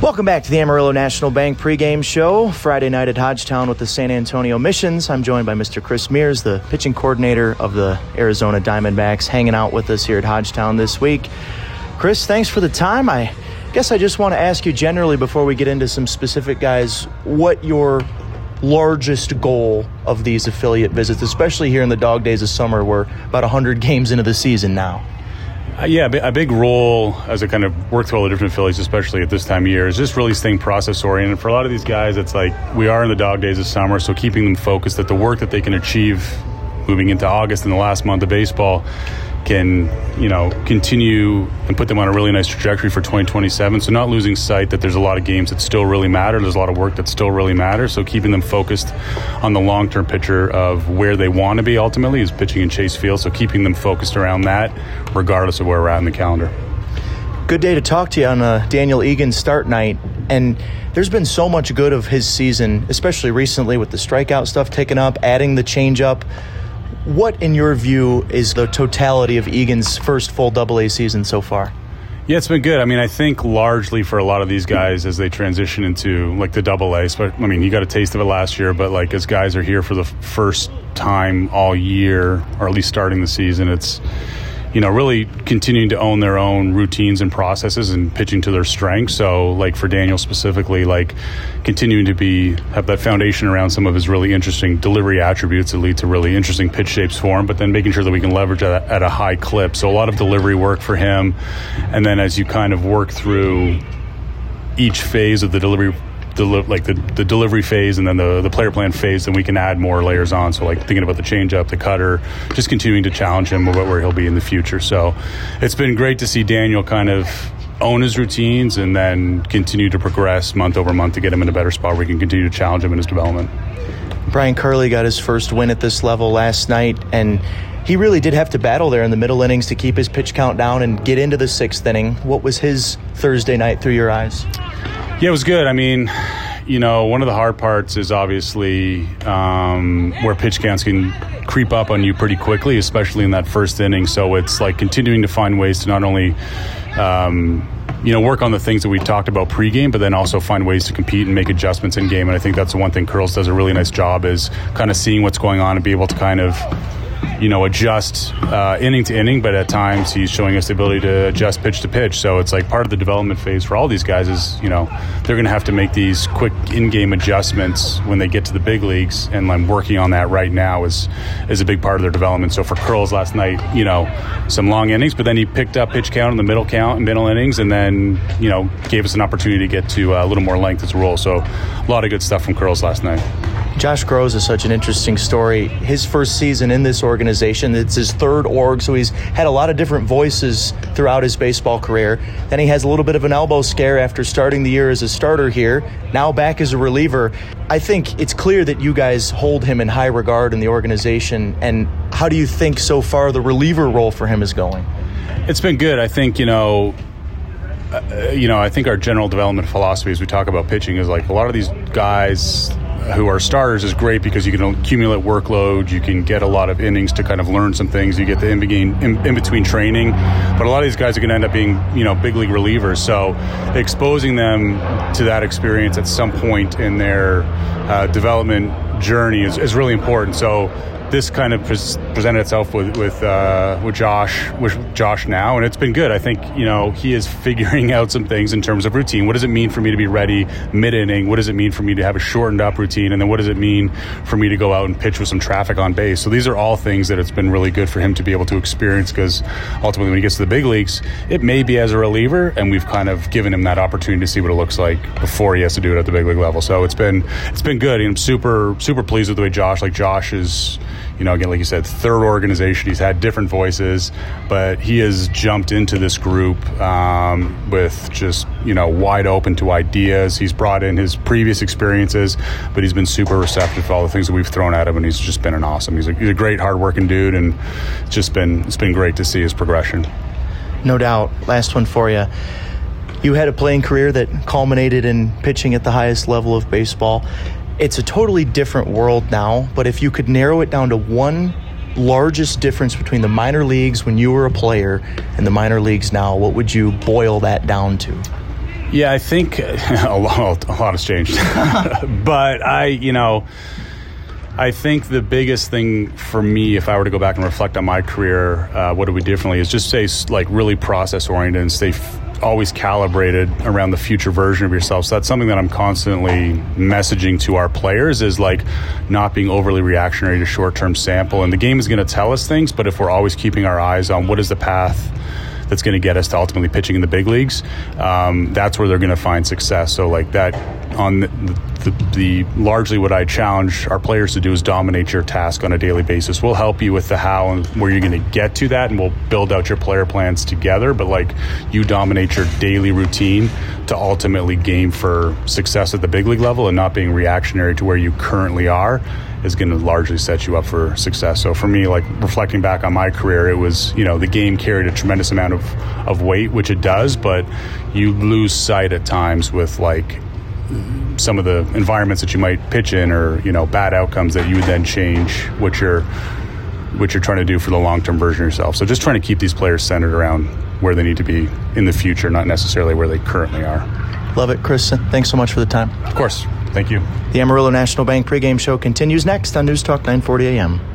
Welcome back to the Amarillo National Bank pregame show. Friday night at Hodgetown with the San Antonio Missions. I'm joined by Mr. Chris Mears, the pitching coordinator of the Arizona Diamondbacks, hanging out with us here at Hodgetown this week. Chris, thanks for the time. I guess I just want to ask you generally before we get into some specific guys, what your largest goal of these affiliate visits, especially here in the dog days of summer. We're about 100 games into the season now. A big role as I kind of work through all the different affiliates, especially at this time of year, is just really staying process-oriented. For a lot of these guys, it's like we are in the dog days of summer, so keeping them focused that the work that they can achieve moving into August and the last month of baseball can, continue and put them on a really nice trajectory for 2027. So not losing sight that there's a lot of games that still really matter. There's a lot of work that still really matters. So keeping them focused on the long-term picture of where they want to be ultimately is pitching in Chase Field. So keeping them focused around that regardless of where we're at in the calendar. Good day to talk to you on Daniel Egan's start night. And there's been so much good of his season, especially recently with the strikeout stuff taken up, adding the changeup. What, in your view, is the totality of Egan's first full AA season so far? Yeah, it's been good. I think largely for a lot of these guys as they transition into the AA. He got a taste of it last year, but as guys are here for the first time all year, or at least starting the season, it's really continuing to own their own routines and processes and pitching to their strengths. So for Daniel specifically, continuing to have that foundation around some of his really interesting delivery attributes that lead to really interesting pitch shapes for him, but then making sure that we can leverage that at a high clip. So a lot of delivery work for him. And then as you kind of work through each phase of the delivery, the delivery phase and then the player plan phase, then we can add more layers on. So thinking about the changeup, the cutter, just continuing to challenge him about where he'll be in the future. So it's been great to see Daniel kind of own his routines and then continue to progress month over month to get him in a better spot where we can continue to challenge him in his development. Brian Curley got his first win at this level last night, and he really did have to battle there in the middle innings to keep his pitch count down and get into the sixth inning. What was his Thursday night through your eyes? Yeah, it was good. One of the hard parts is obviously where pitch counts can creep up on you pretty quickly, especially in that first inning. So it's continuing to find ways to not only, work on the things that we talked about pregame, but then also find ways to compete and make adjustments in game. And I think that's the one thing Curls does a really nice job is kind of seeing what's going on and be able to kind of adjust inning to inning, but at times he's showing us the ability to adjust pitch to pitch. So it's part of the development phase for all these guys is, they're going to have to make these quick in-game adjustments when they get to the big leagues, and I'm working on that right now is a big part of their development. So for Curls last night, some long innings, but then he picked up pitch count in the middle innings, and then, gave us an opportunity to get to a little more length as a roll. So a lot of good stuff from Curls last night. Josh Groves is such an interesting story. His first season in this organization, it's his third org, so he's had a lot of different voices throughout his baseball career. Then he has a little bit of an elbow scare after starting the year as a starter here, now back as a reliever. I think it's clear that you guys hold him in high regard in the organization. And how do you think so far the reliever role for him is going? It's been good. I think, I think our general development philosophy as we talk about pitching is a lot of these guys who are starters is great because you can accumulate workload, you can get a lot of innings to kind of learn some things, you get the in between training, but a lot of these guys are going to end up being big league relievers, so exposing them to that experience at some point in their development journey is really important. So this kind of presented itself with Josh now, and it's been good. I think he is figuring out some things in terms of routine. What does it mean for me to be ready mid-inning? What does it mean for me to have a shortened up routine? And then what does it mean for me to go out and pitch with some traffic on base? So these are all things that it's been really good for him to be able to experience, because ultimately when he gets to the big leagues, it may be as a reliever, and we've kind of given him that opportunity to see what it looks like before he has to do it at the big league level. So it's been good. I'm super pleased with the way Josh is. Again, like you said, third organization. He's had different voices, but he has jumped into this group with just, wide open to ideas. He's brought in his previous experiences, but he's been super receptive to all the things that we've thrown at him, and he's just been an awesome. He's a great, hard-working dude, and it's been great to see his progression. No doubt. Last one for you. You had a playing career that culminated in pitching at the highest level of baseball. It's a totally different world now, but if you could narrow it down to one largest difference between the minor leagues when you were a player and the minor leagues now, what would you boil that down to? Yeah, I think a lot has changed. But I think the biggest thing for me, if I were to go back and reflect on my career, what do we differently, is just stay like really process-oriented and stay always calibrated around the future version of yourself. So that's something that I'm constantly messaging to our players, is like not being overly reactionary to short-term sample. And the game is going to tell us things, but if we're always keeping our eyes on what is the path that's going to get us to ultimately pitching in the big leagues, that's where they're going to find success. So like that, on the largely what I challenge our players to do is dominate your task on a daily basis. We'll help you with the how and where you're going to get to that, and we'll build out your player plans together. But like, you dominate your daily routine to ultimately game for success at the big league level, and not being reactionary to where you currently are is going to largely set you up for success. So for me, like reflecting back on my career, it was, the game carried a tremendous amount of weight, which it does, but you lose sight at times with like some of the environments that you might pitch in, or bad outcomes that you would then change what you're trying to do for the long-term version of yourself. So just trying to keep these players centered around where they need to be in the future, not necessarily where they currently are. Love it, Chris. Thanks so much for the time. Of course. Thank you. The Amarillo National Bank pregame show continues next on News Talk 940 AM.